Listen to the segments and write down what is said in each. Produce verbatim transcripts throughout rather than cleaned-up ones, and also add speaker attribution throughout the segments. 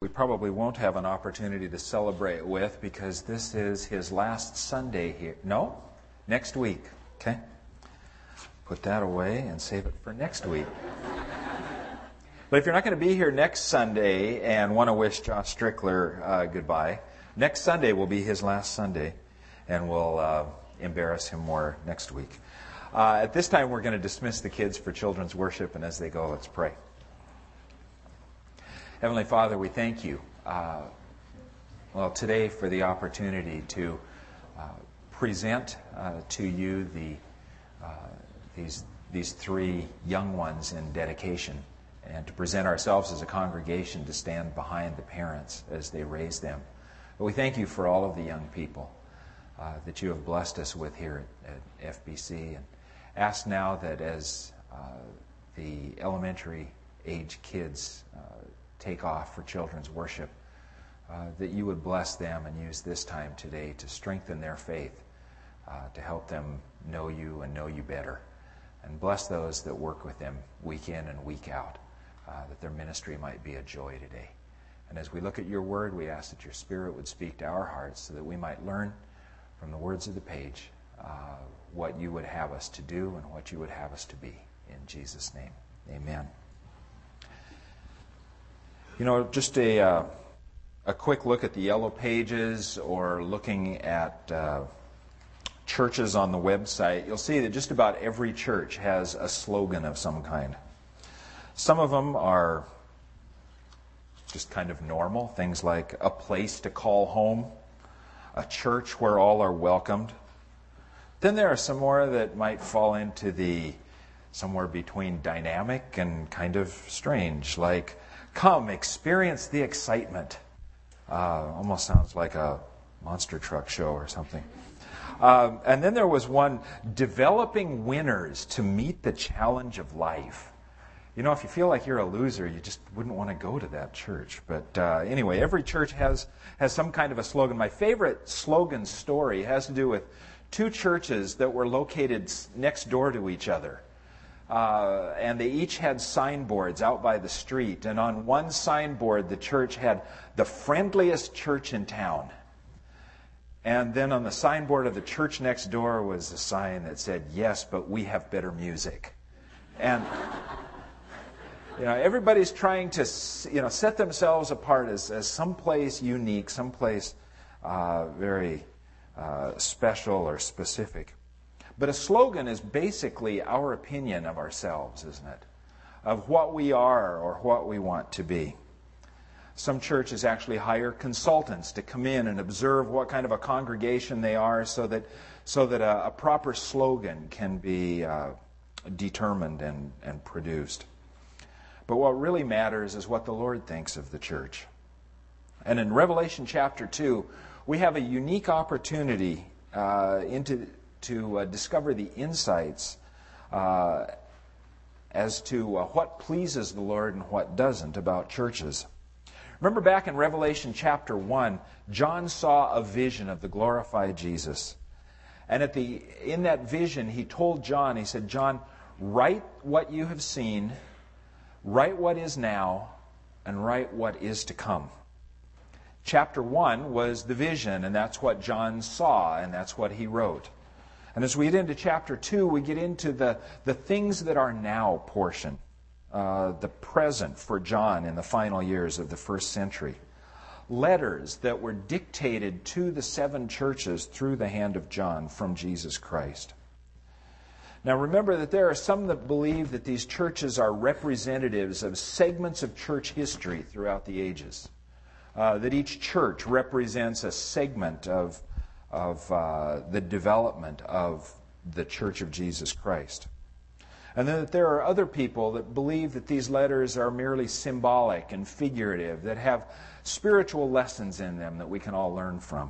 Speaker 1: we probably won't have an opportunity to celebrate with because this is his last Sunday here. No? Next week. Okay? Put that away and save it for next week. But if you're not going to be here next Sunday and want to wish Josh Strickler uh, goodbye, next Sunday will be his last Sunday, and we'll uh, embarrass him more next week. Uh, at this time, we're going to dismiss the kids for children's worship, and as they go, let's pray. Heavenly Father, we thank you, uh, well, today for the opportunity to uh, present uh, to you the uh, these these three young ones in dedication, and to present ourselves as a congregation to stand behind the parents as they raise them. But we thank you for all of the young people uh, that you have blessed us with here at, at F B C, and ask now that as uh, the elementary age kids uh, take off for children's worship, uh, that you would bless them and use this time today to strengthen their faith, uh, to help them know you and know you better. And bless those that work with them week in and week out, uh, that their ministry might be a joy today. And as we look at your word, we ask that your Spirit would speak to our hearts so that we might learn from the words of the page uh, what you would have us to do and what you would have us to be. In Jesus' name, amen. You know, just a uh, a quick look at the yellow pages or looking at uh, churches on the website, you'll see that just about every church has a slogan of some kind. Some of them are just kind of normal, things like a place to call home, a church where all are welcomed. Then there are some more that might fall into the somewhere between dynamic and kind of strange, like come, experience the excitement. Uh, almost sounds like a monster truck show or something. Um, and then there was one, developing winners to meet the challenge of life. You know, if you feel like you're a loser, you just wouldn't want to go to that church. But uh, anyway, every church has, has some kind of a slogan. My favorite slogan story has to do with two churches that were located next door to each other. Uh, and they each had signboards out by the street. And on one signboard, the church had the friendliest church in town. And then on the signboard of the church next door was a sign that said, yes, but we have better music. And you know, everybody's trying to you know set themselves apart as, as someplace unique, someplace uh, very uh, special or specific. But a slogan is basically our opinion of ourselves, isn't it? Of what we are or what we want to be. Some churches actually hire consultants to come in and observe what kind of a congregation they are so that so that a, a proper slogan can be uh, determined and, and produced. But what really matters is what the Lord thinks of the church. And in Revelation chapter two, we have a unique opportunity uh, into to uh, discover the insights uh, as to uh, what pleases the Lord and what doesn't about churches. Remember back in Revelation chapter one, John saw a vision of the glorified Jesus. And at the in that vision, he told John, he said, John, write what you have seen, write what is now, and write what is to come. Chapter one was the vision, and that's what John saw, and that's what he wrote. And as we get into chapter two, we get into the, the things that are now portion, uh, the present for John in the final years of the first century. Letters that were dictated to the seven churches through the hand of John from Jesus Christ. Now remember that there are some that believe that these churches are representatives of segments of church history throughout the ages. Uh, that each church represents a segment of of uh, the development of the Church of Jesus Christ. And then that there are other people that believe that these letters are merely symbolic and figurative, that have spiritual lessons in them that we can all learn from.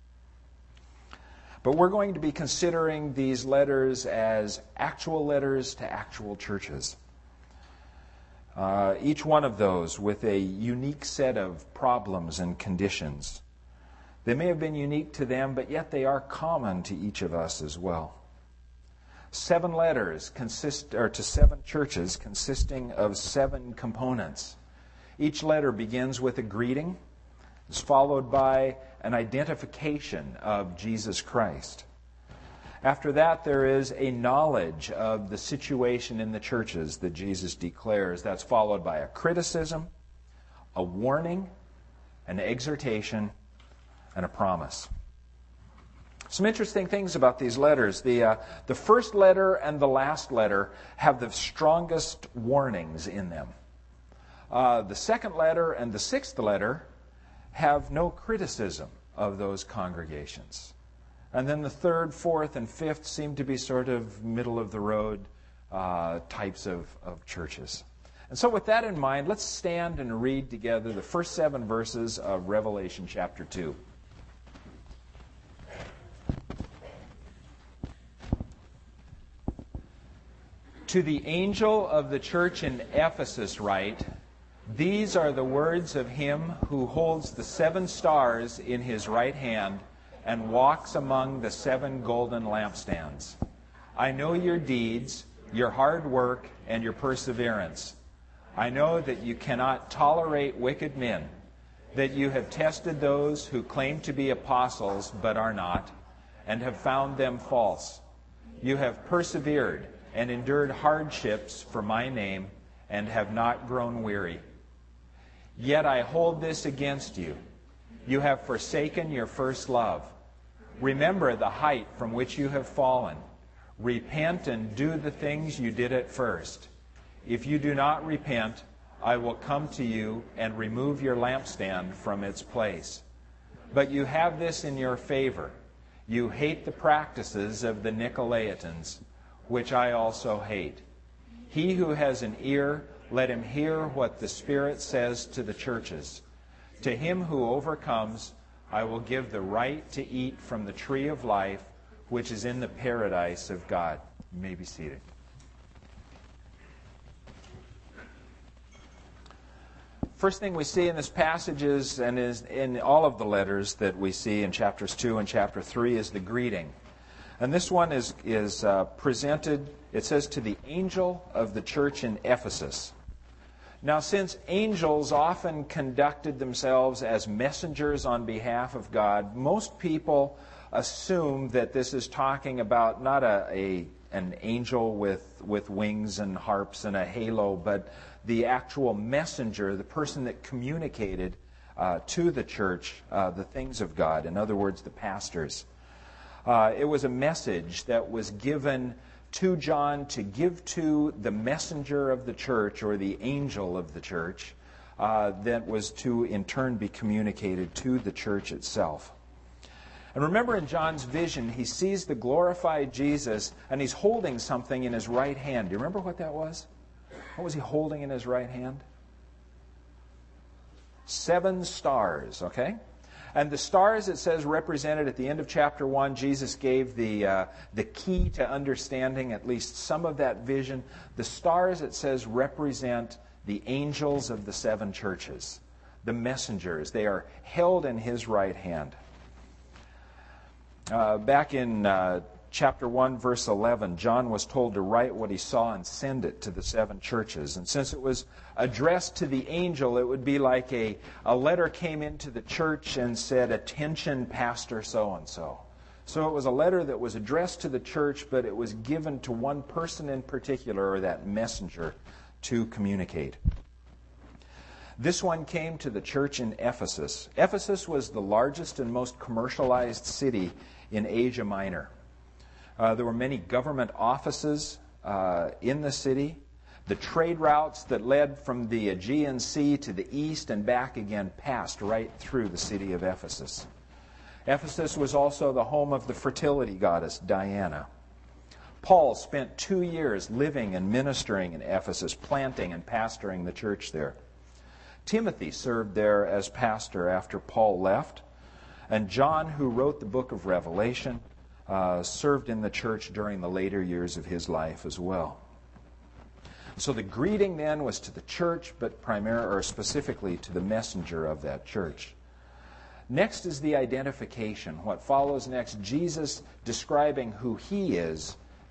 Speaker 1: But we're going to be considering these letters as actual letters to actual churches. Uh, each one of those with a unique set of problems and conditions. They may have been unique to them, but yet they are common to each of us as well. Seven letters consist, or to seven churches consisting of seven components. Each letter begins with a greeting. It's followed by an identification of Jesus Christ. After that, there is a knowledge of the situation in the churches that Jesus declares. That's followed by a criticism, a warning, an exhortation, and a promise. Some interesting things about these letters. The, uh, the first letter and the last letter have the strongest warnings in them. Uh, the second letter and the sixth letter have no criticism of those congregations. And then the third, fourth, and fifth seem to be sort of middle-of-the-road uh, types of, of churches. And so with that in mind, let's stand and read together the first seven verses of Revelation chapter two. To the angel of the church in Ephesus write, "These are the words of him who holds the seven stars in his right hand and walks among the seven golden lampstands. I know your deeds, your hard work, and your perseverance. I know that you cannot tolerate wicked men, that you have tested those who claim to be apostles but are not, and have found them false. You have persevered and endured hardships for my name, and have not grown weary. Yet I hold this against you. You have forsaken your first love. Remember the height from which you have fallen. Repent and do the things you did at first. If you do not repent, I will come to you and remove your lampstand from its place. But you have this in your favor. You hate the practices of the Nicolaitans, which I also hate. He who has an ear, let him hear what the Spirit says to the churches. To him who overcomes, I will give the right to eat from the tree of life, which is in the paradise of God." You may be seated. First thing we see in this passage is, and is in all of the letters that we see in chapters two and chapter three, is the greeting. And this one is, is uh, presented, it says, to the angel of the church in Ephesus. Now, since angels often conducted themselves as messengers on behalf of God, most people assume that this is talking about not a, a an angel with, with wings and harps and a halo, but the actual messenger, the person that communicated uh, to the church uh, the things of God. In other words, the pastors. Uh, it was a message that was given to John to give to the messenger of the church, or the angel of the church, uh, that was to in turn be communicated to the church itself. And remember, in John's vision, he sees the glorified Jesus, and he's holding something in his right hand. Do you remember what that was? What was he holding in his right hand? Seven stars, okay? And the stars, it says, represented at the end of chapter one, Jesus gave the uh, the key to understanding at least some of that vision. The stars, it says, represent the angels of the seven churches, the messengers. They are held in his right hand. Uh, back in uh, chapter one, verse eleven, John was told to write what he saw and send it to the seven churches. And since it was addressed to the angel, it would be like a, a letter came into the church and said, "Attention, Pastor so-and-so." So it was a letter that was addressed to the church, but it was given to one person in particular, or that messenger, to communicate. This one came to the church in Ephesus. Ephesus was the largest and most commercialized city in Asia Minor. Uh, there were many government offices uh, in the city. The trade routes that led from the Aegean Sea to the east and back again passed right through the city of Ephesus. Ephesus was also the home of the fertility goddess Diana. Paul spent two years living and ministering in Ephesus, planting and pastoring the church there. Timothy served there as pastor after Paul left. And John, who wrote the book of Revelation, uh, served in the church during the later years of his life as well. So the greeting then was to the church, but primarily or specifically to the messenger of that church. Next is the identification. What follows next, Jesus describing who he is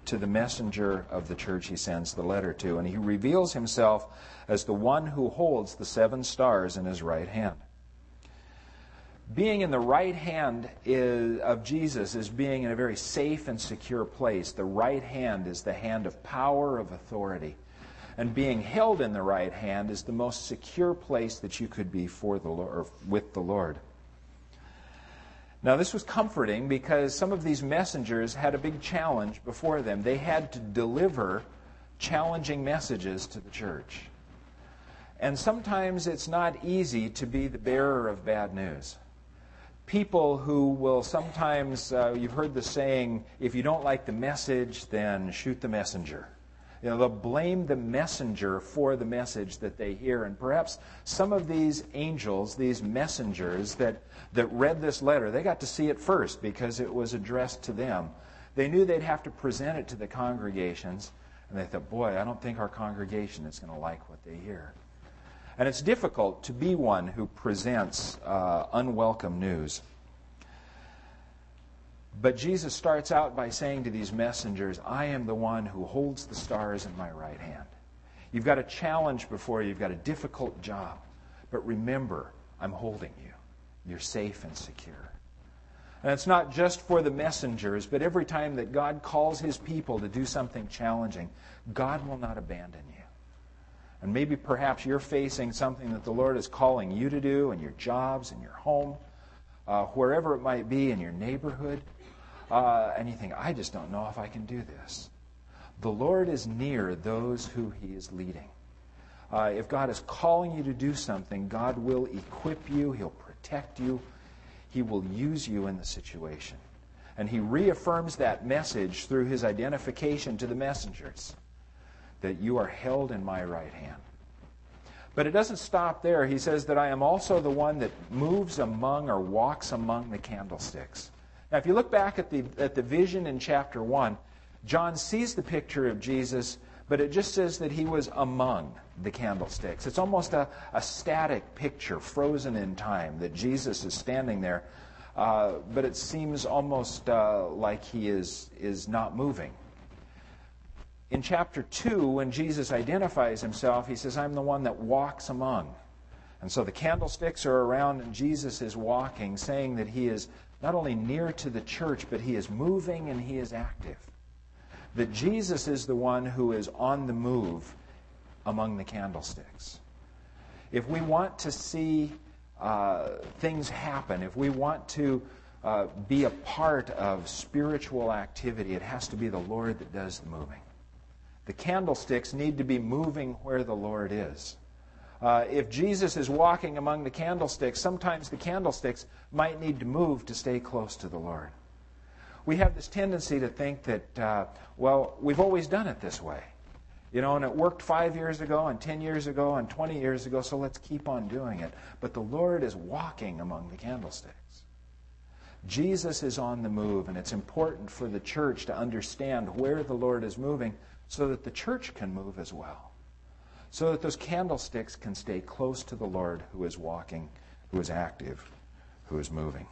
Speaker 1: to the messenger of the church he sends the letter to. And he reveals himself as the one who holds the seven stars in his right hand. Being in the right hand is, of Jesus is being in a very safe and secure place. The right hand is the hand of power, of authority. And being held in the right hand is the most secure place that you could be for the Lord, or with the Lord. Now, this was comforting because some of these messengers had a big challenge before them. They had to deliver challenging messages to the church. And sometimes it's not easy to be the bearer of bad news. People who will sometimes, uh, you've heard the saying, if you don't like the message, then shoot the messenger. You know, they'll blame the messenger for the message that they hear. And perhaps some of these angels, these messengers that, that read this letter, they got to see it first because it was addressed to them. They knew they'd have to present it to the congregations. And they thought, boy, I don't think our congregation is going to like what they hear. And it's difficult to be one who presents uh, unwelcome news. But Jesus starts out by saying to these messengers, I am the one who holds the stars in my right hand. You've got a challenge before you. You've got a difficult job. But remember, I'm holding you. You're safe and secure. And it's not just for the messengers, but every time that God calls his people to do something challenging, God will not abandon you. And maybe perhaps you're facing something that the Lord is calling you to do in your jobs, in your home, uh, wherever it might be, in your neighborhood. Uh, and you think, I just don't know if I can do this. The Lord is near those who he is leading. Uh, if God is calling you to do something, God will equip you. He'll protect you. He will use you in the situation. And he reaffirms that message through his identification to the messengers, that you are held in my right hand. But it doesn't stop there. He says that I am also the one that moves among or walks among the candlesticks. Now, if you look back at the at the vision in chapter one, John sees the picture of Jesus, but it just says that he was among the candlesticks. It's almost a, a static picture, frozen in time, that Jesus is standing there, uh, but it seems almost uh, like he is is not moving. In chapter two, when Jesus identifies himself, he says, I'm the one that walks among. And so the candlesticks are around and Jesus is walking, saying that he is not only near to the church, but he is moving and he is active. That Jesus is the one who is on the move among the candlesticks. If we want to see uh, things happen, if we want to uh, be a part of spiritual activity, it has to be the Lord that does the moving. The candlesticks need to be moving where the Lord is. Uh, if Jesus is walking among the candlesticks, sometimes the candlesticks might need to move to stay close to the Lord. We have this tendency to think that, uh, well, we've always done it this way. You know, and it worked five years ago and ten years ago and twenty years ago, so let's keep on doing it. But the Lord is walking among the candlesticks. Jesus is on the move, and it's important for the church to understand where the Lord is moving so that the church can move as well. So that those candlesticks can stay close to the Lord who is walking, who is active, who is moving.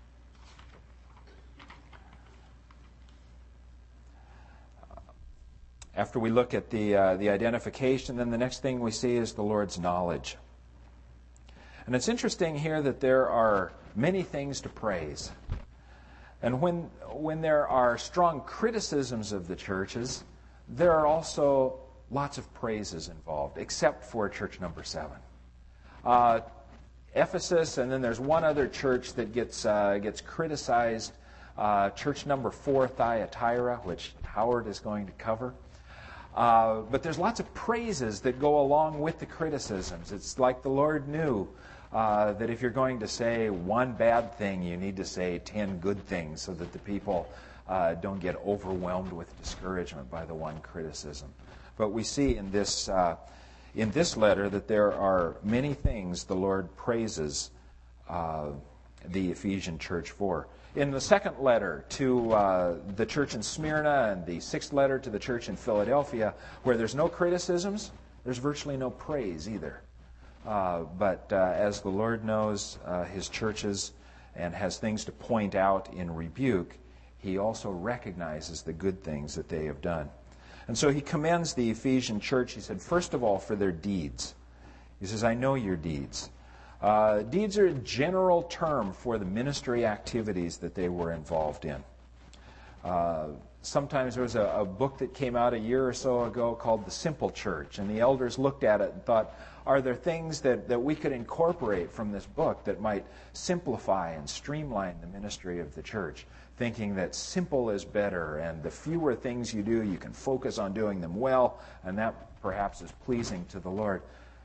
Speaker 1: After we look at the uh, the identification, then the next thing we see is the Lord's knowledge. And it's interesting here that there are many things to praise. And when when there are strong criticisms of the churches, there are also lots of praises involved, except for church number seven. Uh, Ephesus, and then there's one other church that gets uh, gets criticized, uh, church number four, Thyatira, which Howard is going to cover. Uh, but there's lots of praises that go along with the criticisms. It's like the Lord knew uh, that if you're going to say one bad thing, you need to say ten good things so that the people uh, don't get overwhelmed with discouragement by the one criticism. But we see in this uh, in this letter that there are many things the Lord praises uh, the Ephesian church for. In the second letter to uh, the church in Smyrna and the sixth letter to the church in Philadelphia, where there's no criticisms, there's virtually no praise either. Uh, but uh, as the Lord knows uh, his churches and has things to point out in rebuke, he also recognizes the good things that they have done. And so he commends the Ephesian church, he said, first of all, for their deeds. He says, I know your deeds. Uh, deeds are a general term for the ministry activities that they were involved in. Uh, sometimes there was a, a book that came out a year or so ago called The Simple Church, and the elders looked at it and thought, are there things that, that we could incorporate from this book that might simplify and streamline the ministry of the church, thinking that simple is better, and the fewer things you do, you can focus on doing them well, and that perhaps is pleasing to the Lord.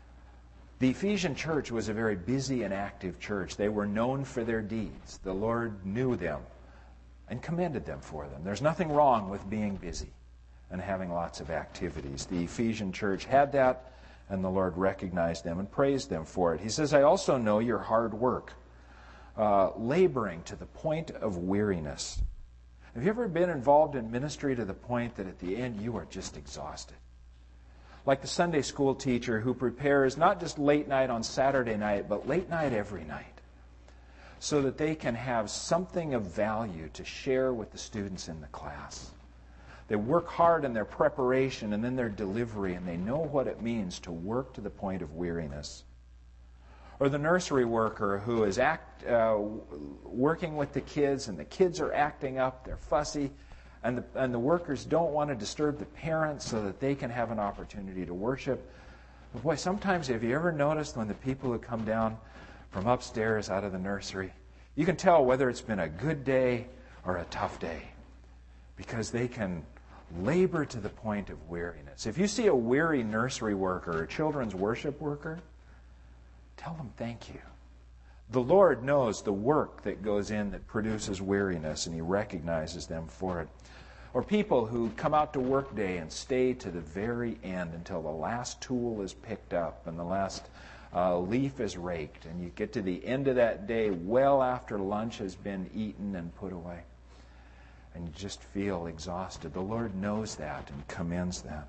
Speaker 1: The Ephesian church was a very busy and active church. They were known for their deeds. The Lord knew them and commended them for them. There's nothing wrong with being busy and having lots of activities. The Ephesian church had that, and the Lord recognized them and praised them for it. He says, I also know your hard work, uh, laboring to the point of weariness. Have you ever been involved in ministry to the point that at the end you are just exhausted? Like the Sunday school teacher who prepares not just late night on Saturday night, but late night every night, so that they can have something of value to share with the students in the class. They work hard in their preparation and then their delivery, and they know what it means to work to the point of weariness. Or the nursery worker who is act, uh, working with the kids, and the kids are acting up, they're fussy, and the, and the workers don't want to disturb the parents so that they can have an opportunity to worship. But boy, sometimes have you ever noticed when the people who come down from upstairs out of the nursery, you can tell whether it's been a good day or a tough day, because they can labor to the point of weariness. If you see a weary nursery worker or children's worship worker, tell them thank you. The Lord knows the work that goes in that produces weariness, and He recognizes them for it. Or people who come out to work day and stay to the very end until the last tool is picked up and the last uh, leaf is raked, and you get to the end of that day well after lunch has been eaten and put away, and you just feel exhausted. The Lord knows that and commends that.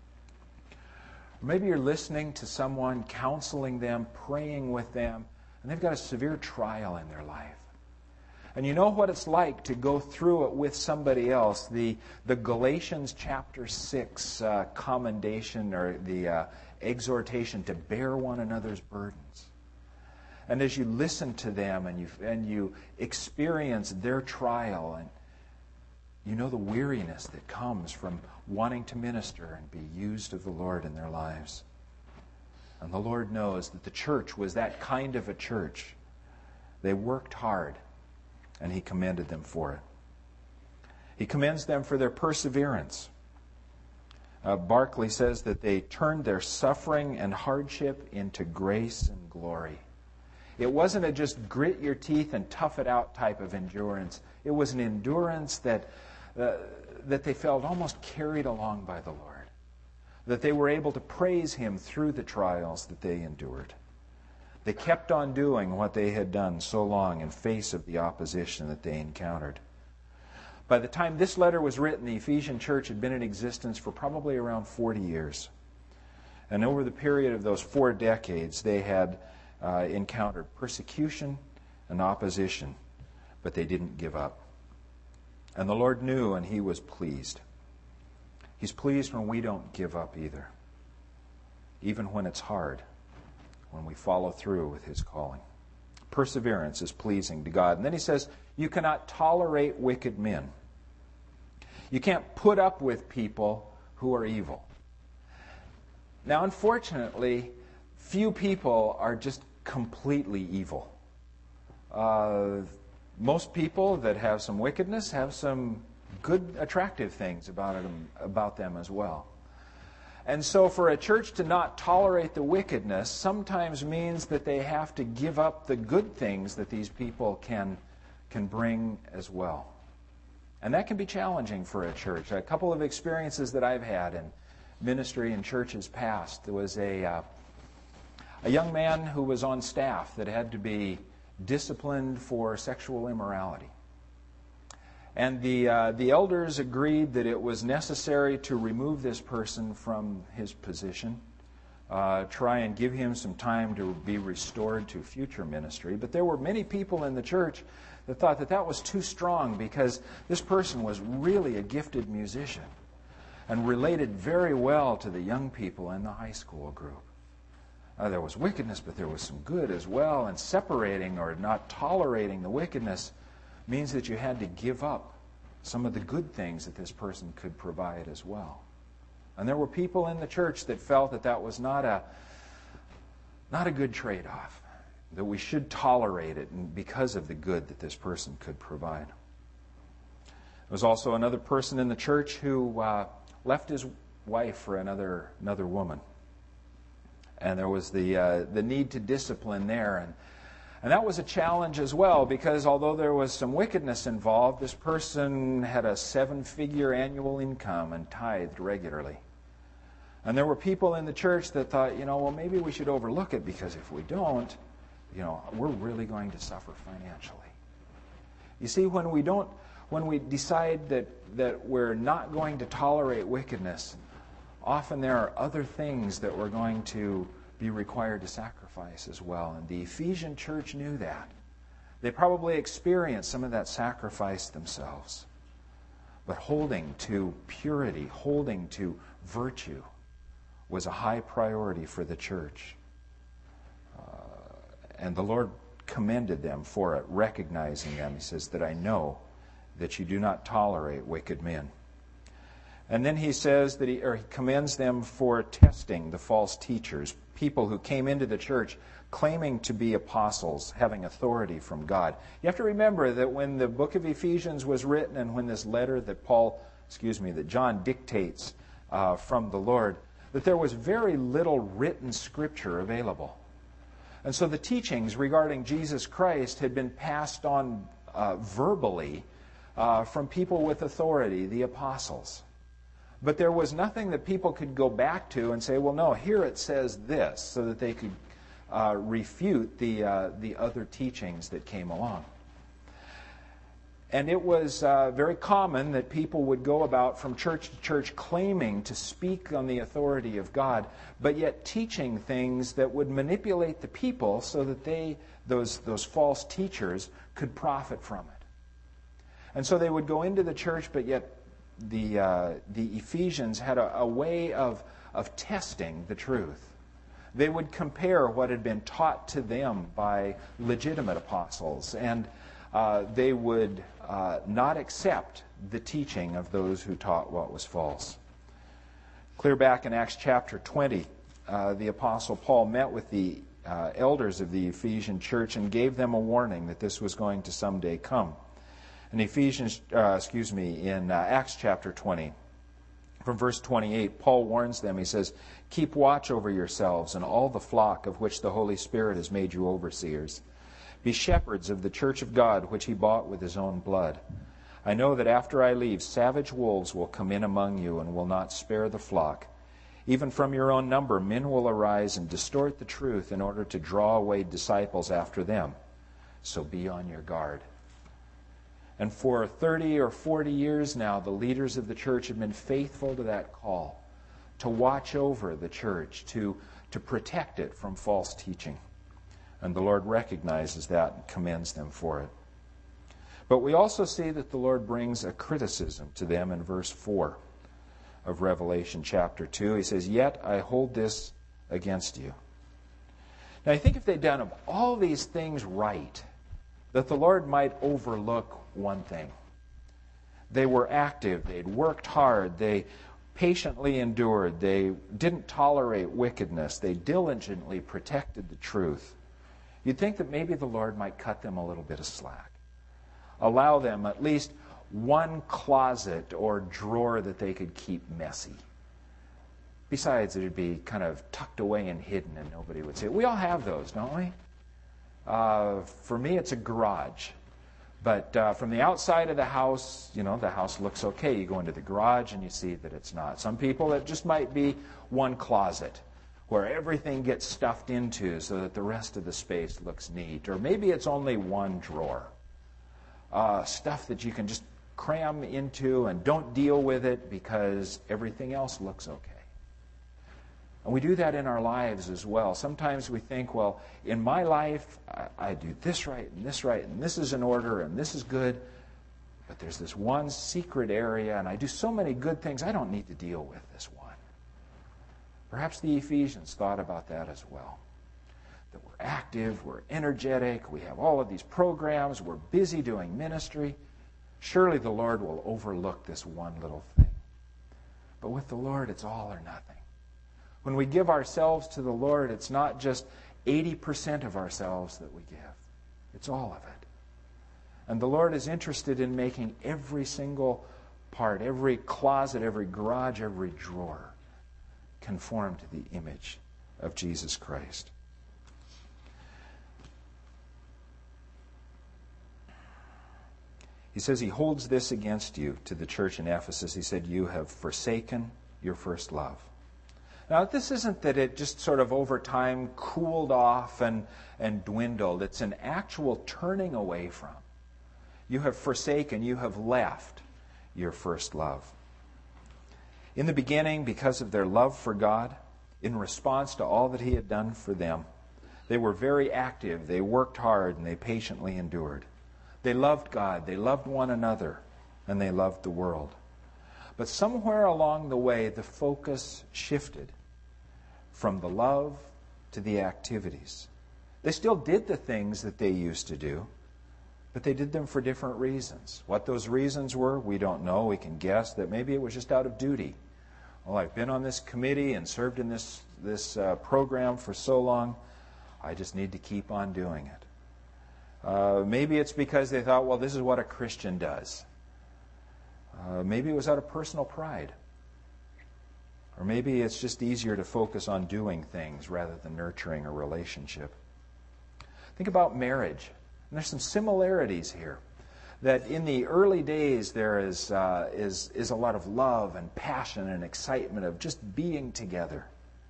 Speaker 1: Maybe you're listening to someone, counseling them, praying with them, and they've got a severe trial in their life. And you know what it's like to go through it with somebody else. The, the Galatians chapter six uh, commendation, or the uh, exhortation to bear one another's burdens. And as you listen to them and you, and you experience their trial, and you know the weariness that comes from wanting to minister and be used of the Lord in their lives. And the Lord knows that the church was that kind of a church. They worked hard, and He commended them for it. He commends them for their perseverance. Uh, Barclay says that they turned their suffering and hardship into grace and glory. It wasn't a just grit your teeth and tough it out type of endurance. It was an endurance that uh, that they felt almost carried along by the Lord, that they were able to praise Him through the trials that they endured. They kept on doing what they had done so long in face of the opposition that they encountered. By the time this letter was written, the Ephesian church had been in existence for probably around forty years. And over the period of those four decades, they had uh, encountered persecution and opposition, but they didn't give up. And the Lord knew, and He was pleased. He's pleased when we don't give up either, even when it's hard, when we follow through with His calling. Perseverance is pleasing to God. And then He says, you cannot tolerate wicked men. You can't put up with people who are evil. Now, unfortunately, few people are just completely evil. Uh, most people that have some wickedness have some good, attractive things about them, about them as well. And so for a church to not tolerate the wickedness sometimes means that they have to give up the good things that these people can, can bring as well. And that can be challenging for a church. A couple of experiences that I've had in ministry in churches past. There was a, uh, a young man who was on staff that had to be disciplined for sexual immorality. And the uh, the elders agreed that it was necessary to remove this person from his position uh, try and give him some time to be restored to future ministry. But there were many people in the church that thought that that was too strong because this person was really a gifted musician and related very well to the young people in the high school group. Uh, there was wickedness, but there was some good as well, and separating or not tolerating the wickedness means that you had to give up some of the good things that this person could provide as well. And there were people in the church that felt that that was not a not a good trade-off, that we should tolerate it because of the good that this person could provide. There was also another person in the church who uh, left his wife for another another woman. And there was the uh, the need to discipline there. And, and that was a challenge as well, because although there was some wickedness involved, this person had a seven-figure annual income and tithed regularly. And there were people in the church that thought, you know, well, maybe we should overlook it, because if we don't, you know, we're really going to suffer financially. You see, when we don't, when we decide that, that we're not going to tolerate wickedness, often there are other things that we're going to be required to sacrifice as well. And the Ephesian church knew that. They probably experienced some of that sacrifice themselves. But holding to purity, holding to virtue, was a high priority for the church. Uh, and the Lord commended them for it, recognizing them. He says that I know that you do not tolerate wicked men. And then he says that he, or he commends them for testing the false teachers, people who came into the church claiming to be apostles, having authority from God. You have to remember that when the book of Ephesians was written, and when this letter that Paul, excuse me, that John dictates uh, from the Lord, that there was very little written scripture available. And so the teachings regarding Jesus Christ had been passed on uh, verbally uh, from people with authority, the apostles. But there was nothing that people could go back to and say, well, no, here it says this, so that they could uh, refute the uh, the other teachings that came along. And it was uh, very common that people would go about from church to church claiming to speak on the authority of God, but yet teaching things that would manipulate the people so that they, those, those false teachers, could profit from it. And so they would go into the church, but yet the uh, the Ephesians had a, a way of, of testing the truth. They would compare what had been taught to them by legitimate apostles, and uh, they would uh, not accept the teaching of those who taught what was false. Clear back in Acts chapter twenty, uh, the Apostle Paul met with the uh, elders of the Ephesian church and gave them a warning that this was going to someday come. In Ephesians, uh, excuse me, in uh, Acts chapter twenty, from verse twenty-eight, Paul warns them. He says, "Keep watch over yourselves and all the flock of which the Holy Spirit has made you overseers. Be shepherds of the church of God, which he bought with his own blood. I know that after I leave, savage wolves will come in among you and will not spare the flock. Even from your own number, men will arise and distort the truth in order to draw away disciples after them. So be on your guard." And for thirty or forty years now, the leaders of the church have been faithful to that call, to watch over the church, to, to protect it from false teaching. And the Lord recognizes that and commends them for it. But we also see that the Lord brings a criticism to them in verse four of Revelation chapter two. He says, "Yet I hold this against you." Now, I think if they'd done all these things right, that the Lord might overlook one thing. They were active. They'd worked hard. They patiently endured. They didn't tolerate wickedness. They diligently protected the truth. You'd think that maybe the Lord might cut them a little bit of slack. Allow them at least one closet or drawer that they could keep messy. Besides, it would be kind of tucked away and hidden and nobody would see it. We all have those, don't we? Uh, for me, it's a garage. But uh, from the outside of the house, you know, the house looks okay. You go into the garage and you see that it's not. Some people, it just might be one closet where everything gets stuffed into so that the rest of the space looks neat. Or maybe it's only one drawer. Uh, stuff that you can just cram into and don't deal with it because everything else looks okay. And we do that in our lives as well. Sometimes we think, well, in my life, I, I do this right and this right, and this is in order, and this is good. But there's this one secret area, and I do so many good things, I don't need to deal with this one. Perhaps the Ephesians thought about that as well. That we're active, we're energetic, we have all of these programs, we're busy doing ministry. Surely the Lord will overlook this one little thing. But with the Lord, it's all or nothing. When we give ourselves to the Lord, it's not just eighty percent of ourselves that we give. It's all of it. And the Lord is interested in making every single part, every closet, every garage, every drawer conform to the image of Jesus Christ. He says he holds this against you to the church in Ephesus. He said, you have forsaken your first love. Now, this isn't that it just sort of over time cooled off and, and dwindled. It's an actual turning away from. You have forsaken, you have left your first love. In the beginning, because of their love for God, in response to all that He had done for them, they were very active, they worked hard, and they patiently endured. They loved God, they loved one another, and they loved the world. But somewhere along the way, the focus shifted from the love to the activities. They still did the things that they used to do, but they did them for different reasons. What those reasons were, we don't know. We can guess that maybe it was just out of duty. Well, I've been on this committee and served in this, this uh, program for so long, I just need to keep on doing it. Uh, maybe it's because they thought, well, this is what a Christian does. Uh, maybe it was out of personal pride. Or maybe it's just easier to focus on doing things rather than nurturing a relationship. Think about marriage. And there's some similarities here. That in the early days there is, uh, is, is a lot of love and passion and excitement of just being together.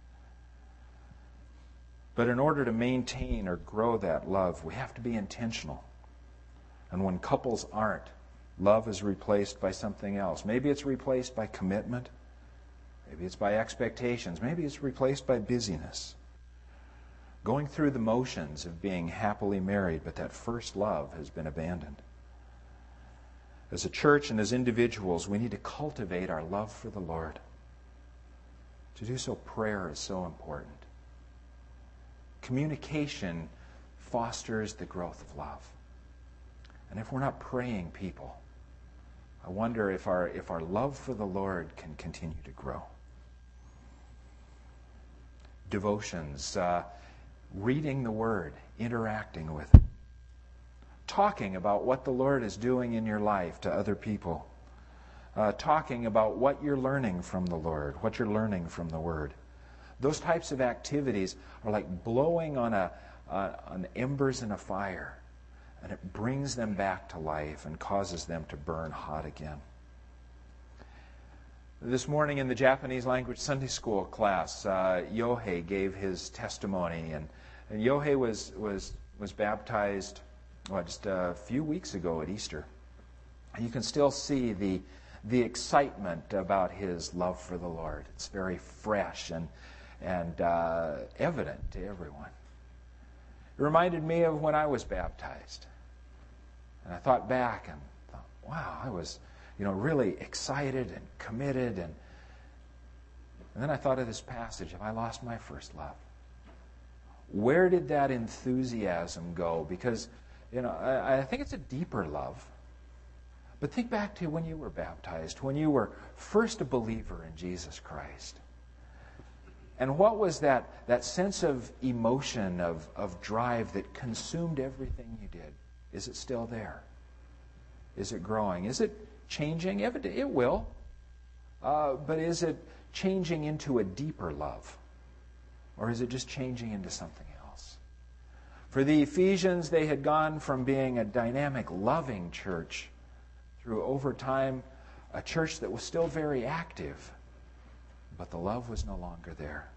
Speaker 1: But in order to maintain or grow that love, we have to be intentional. And when couples aren't, love is replaced by something else. Maybe it's replaced by commitment. Maybe it's by expectations. Maybe it's replaced by busyness. Going through the motions of being happily married, but that first love has been abandoned. As a church and as individuals, we need to cultivate our love for the Lord. To do so, prayer is so important. Communication fosters the growth of love. And if we're not praying people, I wonder if our, if our love for the Lord can continue to grow. Devotions, uh, reading the Word, interacting with it, talking about what the Lord is doing in your life to other people, uh, talking about what you're learning from the Lord, what you're learning from the Word. Those types of activities are like blowing on a uh, on embers in a fire, and it brings them back to life and causes them to burn hot again. This morning in the Japanese language Sunday school class, uh, Yohei gave his testimony, and, and Yohei was was was baptized well, just a few weeks ago at Easter. And you can still see the the excitement about his love for the Lord. It's very fresh and and uh, evident to everyone. It reminded me of when I was baptized. And I thought back and thought, wow, I was, you know, really excited and committed. And, and then I thought of this passage, have I lost my first love? Where did that enthusiasm go? Because, you know, I, I think it's a deeper love. But think back to when you were baptized, when you were first a believer in Jesus Christ. And what was that, that sense of emotion, of, of drive that consumed everything you did? Is it still there? Is it growing? Is it changing? It will. Uh, but is it changing into a deeper love? Or is it just changing into something else? For the Ephesians, they had gone from being a dynamic, loving church through, over time, a church that was still very active, but the love was no longer there.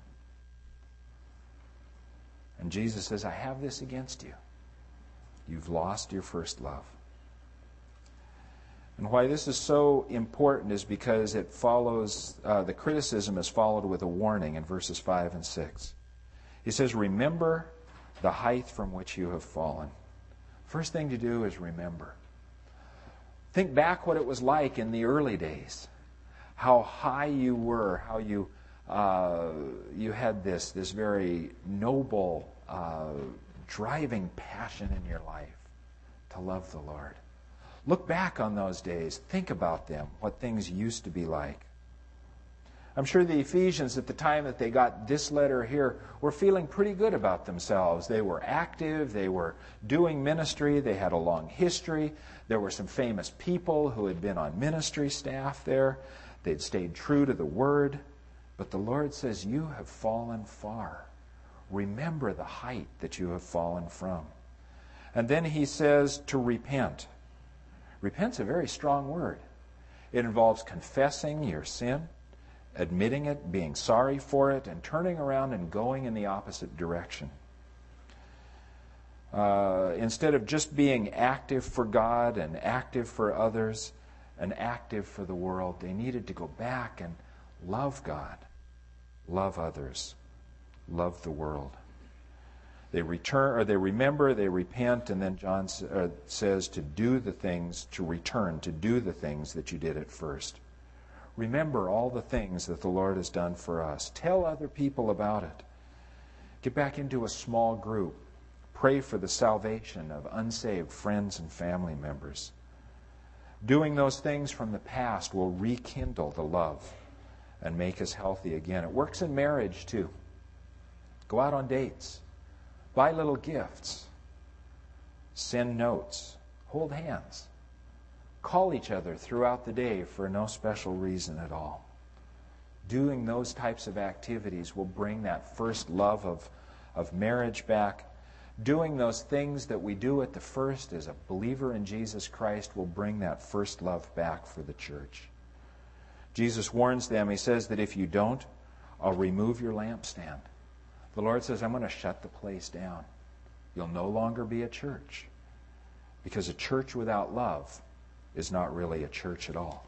Speaker 1: And Jesus says, I have this against you. You've lost your first love. And why this is so important is because it follows, uh, the criticism is followed with a warning in verses five and six. He says, remember the height from which you have fallen. First thing to do is remember. Think back what it was like in the early days. How high you were, how you uh, you had this, this very noble, uh, driving passion in your life to love the Lord. Look back on those days. Think about them, what things used to be like. I'm sure the Ephesians at the time that they got this letter here were feeling pretty good about themselves. They were active. They were doing ministry. They had a long history. There were some famous people who had been on ministry staff there. They'd stayed true to the Word. But the Lord says, you have fallen far. Remember the height that you have fallen from. And then he says to repent. Repent's a very strong word. It involves confessing your sin, admitting it, being sorry for it, and turning around and going in the opposite direction. Uh, instead of just being active for God and active for others and active for the world, they needed to go back and love God, love others, love the world. They return, or they remember, they repent, and then John uh, says to do the things, to return, to do the things that you did at first. Remember all the things that the Lord has done for us. Tell other people about it. Get back into a small group. Pray for the salvation of unsaved friends and family members. Doing those things from the past will rekindle the love and make us healthy again. It works in marriage too. Go out on dates. Buy little gifts. Send notes. Hold hands. Call each other throughout the day for no special reason at all. Doing those types of activities will bring that first love of, of marriage back. Doing those things that we do at the first as a believer in Jesus Christ will bring that first love back for the church. Jesus warns them. He says that if you don't, I'll remove your lampstand. The Lord says, I'm going to shut the place down. You'll no longer be a church. Because a church without love is not really a church at all.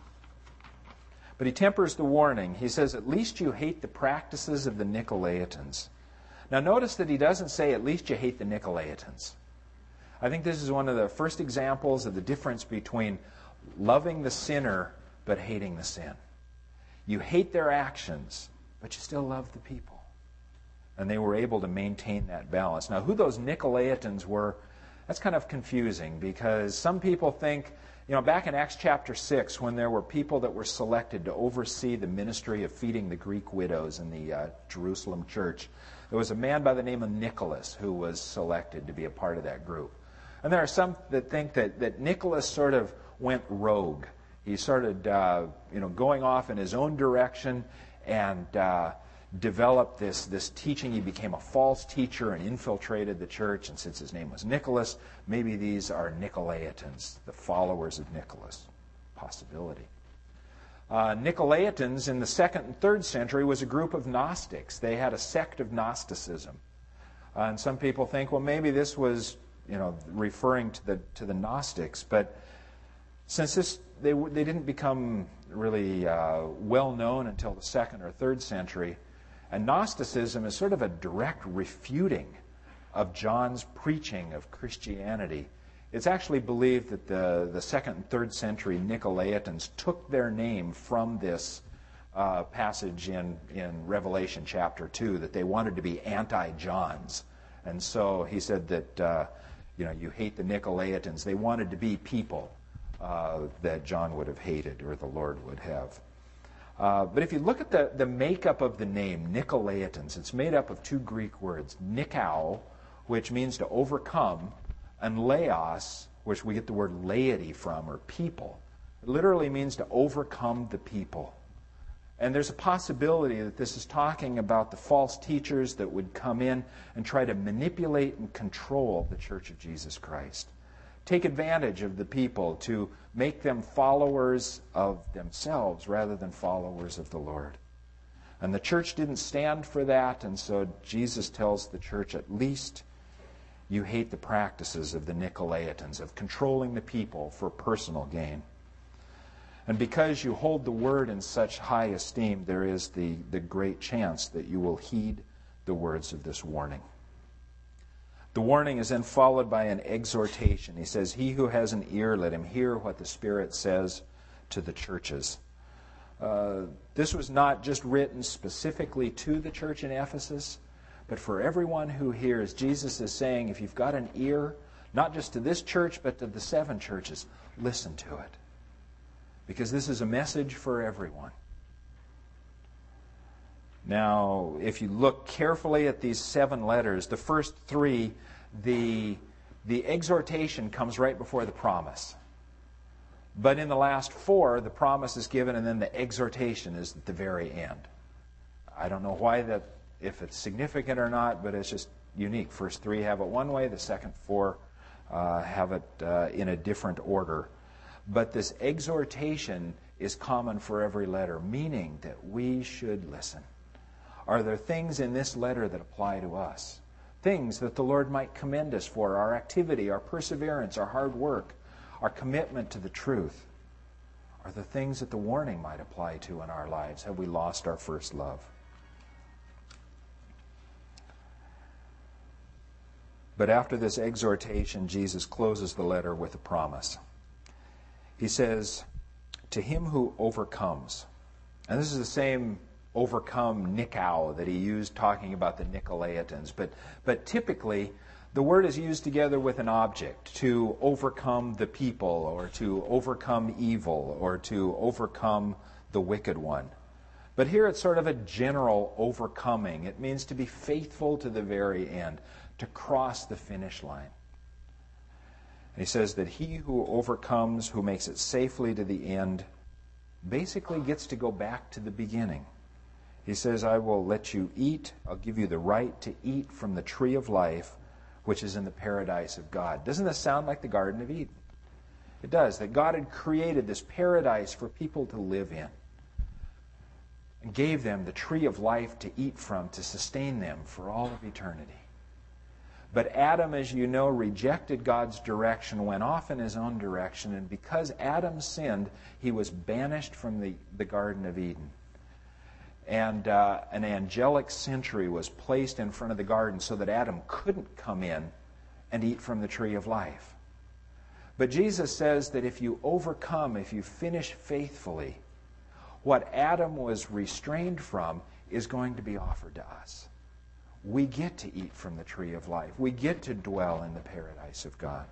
Speaker 1: But he tempers the warning. He says, at least you hate the practices of the Nicolaitans. Now notice that he doesn't say, at least you hate the Nicolaitans. I think this is one of the first examples of the difference between loving the sinner but hating the sin. You hate their actions, but you still love the people. And they were able to maintain that balance. Now, who those Nicolaitans were, that's kind of confusing because some people think, you know, back in Acts chapter six, when there were people that were selected to oversee the ministry of feeding the Greek widows in the uh, Jerusalem church, there was a man by the name of Nicholas who was selected to be a part of that group. And there are some that think that, that Nicholas sort of went rogue. He started, uh, you know, going off in his own direction and uh, developed this, this teaching. He became a false teacher and infiltrated the church. And since his name was Nicholas, maybe these are Nicolaitans, the followers of Nicholas. Possibility. Uh, Nicolaitans in the second and third century was a group of Gnostics. They had a sect of Gnosticism. Uh, and some people think, well, maybe this was, you know, referring to the to the Gnostics. But since this, they they didn't become really uh, well known until the second or third century, and Gnosticism is sort of a direct refuting of John's preaching of Christianity. It's actually believed that the, the second and third century Nicolaitans took their name from this uh, passage in, in Revelation chapter two, that they wanted to be anti-Johns. And so he said that, uh, you know, you hate the Nicolaitans. They wanted to be people uh, that John would have hated or the Lord would have. Uh, but if you look at the, the makeup of the name, Nicolaitans, it's made up of two Greek words, nikao, which means to overcome, and laos, which we get the word laity from, or people. It literally means to overcome the people. And there's a possibility that this is talking about the false teachers that would come in and try to manipulate and control the Church of Jesus Christ. Take advantage of the people to make them followers of themselves rather than followers of the Lord. And the church didn't stand for that, and so Jesus tells the church, at least you hate the practices of the Nicolaitans, of controlling the people for personal gain. And because you hold the Word in such high esteem, there is the, the great chance that you will heed the words of this warning. The warning is then followed by an exhortation. He says, "He who has an ear, let him hear what the Spirit says to the churches." Uh, this was not just written specifically to the church in Ephesus, but for everyone who hears. Jesus is saying, if you've got an ear, not just to this church, but to the seven churches, listen to it. Because this is a message for everyone. Now, if you look carefully at these seven letters, the first three, the, the exhortation comes right before the promise. But in the last four, the promise is given and then the exhortation is at the very end. I don't know why that, if it's significant or not, but it's just unique. First three have it one way, the second four uh, have it uh, in a different order. But this exhortation is common for every letter, meaning that we should listen. Are there things in this letter that apply to us? Things that the Lord might commend us for, our activity, our perseverance, our hard work, our commitment to the truth? Are there things that the warning might apply to in our lives? Have we lost our first love? But after this exhortation, Jesus closes the letter with a promise. He says, "To him who overcomes," and this is the same overcome Nikao that he used talking about the Nicolaitans, but, but typically the word is used together with an object, to overcome the people, or to overcome evil, or to overcome the wicked one. But here it's sort of a general overcoming. It means to be faithful to the very end, to cross the finish line. And he says that he who overcomes, who makes it safely to the end, basically gets to go back to the beginning. He says, "I will let you eat, I'll give you the right to eat from the tree of life, which is in the paradise of God." Doesn't this sound like the Garden of Eden? It does, that God had created this paradise for people to live in and gave them the tree of life to eat from, to sustain them for all of eternity. But Adam, as you know, rejected God's direction, went off in his own direction, and because Adam sinned, he was banished from the, the Garden of Eden. And uh, an angelic sentry was placed in front of the garden so that Adam couldn't come in and eat from the tree of life. But Jesus says that if you overcome, if you finish faithfully, what Adam was restrained from is going to be offered to us. We get to eat from the tree of life. We get to dwell in the paradise of God.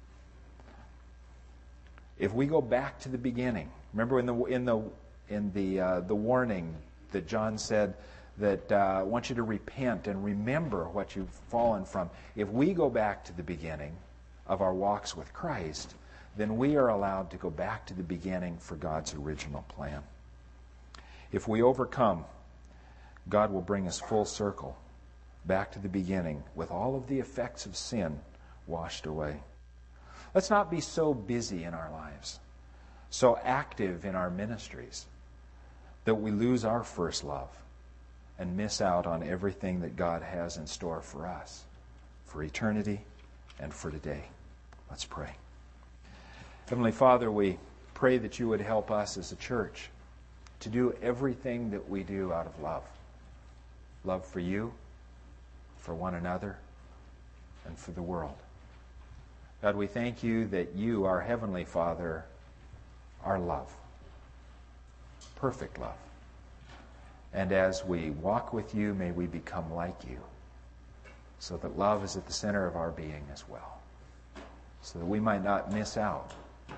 Speaker 1: If we go back to the beginning, remember in the in the in the uh, the warning that John said that uh, I want you to repent and remember what you've fallen from. If we go back to the beginning of our walks with Christ, then we are allowed to go back to the beginning for God's original plan. If we overcome, God will bring us full circle back to the beginning with all of the effects of sin washed away. Let's not be so busy in our lives, so active in our ministries, that we lose our first love and miss out on everything that God has in store for us, for eternity and for today. Let's pray. Heavenly Father, we pray that you would help us as a church to do everything that we do out of love. Love for you, for one another, and for the world. God, we thank you that you, our Heavenly Father, are love. Perfect love. And as we walk with you, may we become like you, so that love is at the center of our being as well, so that we might not miss out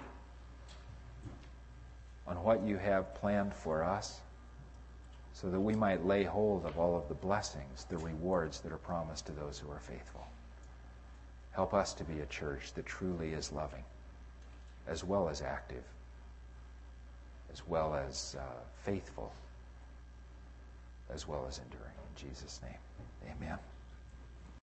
Speaker 1: on what you have planned for us, so that we might lay hold of all of the blessings, the rewards that are promised to those who are faithful. Help us to be a church that truly is loving, as well as active, as well as uh, faithful, as well as enduring. In Jesus' name, amen.